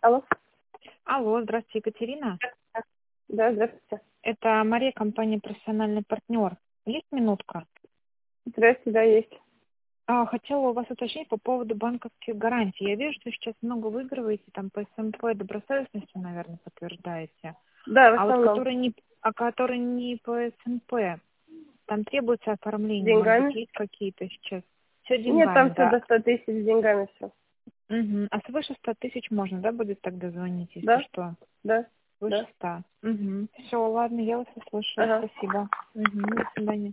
Алло. Алло, здравствуйте, Екатерина. Да, здравствуйте. Это Мария, компания «Профессиональный партнер». Есть минутка? Здравствуйте, да, есть. Хотела у вас уточнить по поводу банковских гарантий. Я вижу, что сейчас много выигрываете, там по СМП добросовестностью, наверное, подтверждаете. Да, в А вот основном. который не по СМП, там требуется оформление, может быть, Деньгами? есть какие-то сейчас? Все Нет, там деньгами, все да. до 100 тысяч с деньгами все. Угу. А свыше 100 тысяч можно, да, будет тогда звонить, если Да, что? да, Свыше да. 100. Угу. Все, ладно, я вас услышала. Ага. Спасибо. Угу. До свидания.